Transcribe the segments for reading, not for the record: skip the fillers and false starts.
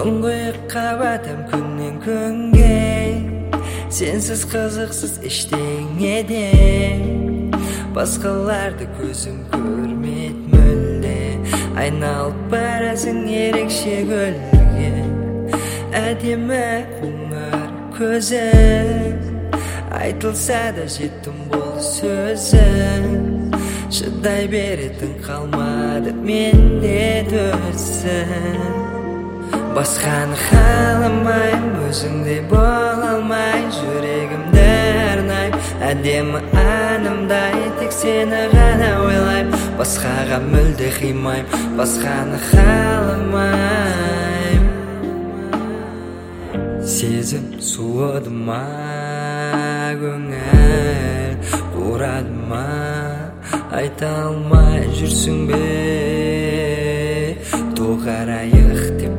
Тұңғиыққа батам күннен күнге, сенсіз қызықсыз ештеңеде, басқаларды көзім көрмейді мүлде. Айналып барасың ерекше гүлге, әдемі қоңыр көзі, айтылса да жеттім болды сөзі. Шыдай беретін қалмады менде төзім. Басқаны қаламайм, өзіңдей бола алмай, жүрегімді арнайм, әдемі анымдай тек сені ғана ойлайм. Басқаға мүлде қимайм, басқаны қаламайм. Сезім суыды ма, көңіл құрады ма, айта алмай жүрсің бе, тоғарайық деп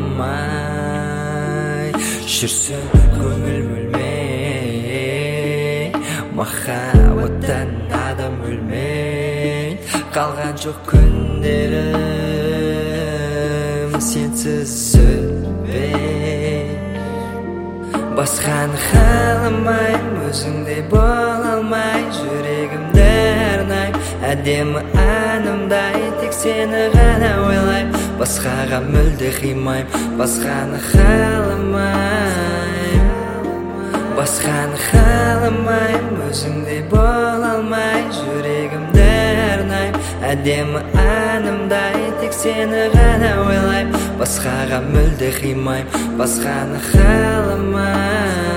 қимай жүрсің көңіл бөлмей. Махаббаттан адам өлмей, қалған жоқ күндерім сенсіз өтпей. Басқаны қаламайм, өзіңдей бола алмай, жүрегімді арнайм, әдемі анымдай тек сені ғана ойлайм. Басқаға мүлде қимайм, басқаны қаламайм. Басқаны қаламайм, өзіңдей бола алмай, жүрегімді арнайм, әдемі анымдай тек сені ғана ойлайм. Басқаға мүлде қимайм, басқаны қаламайм.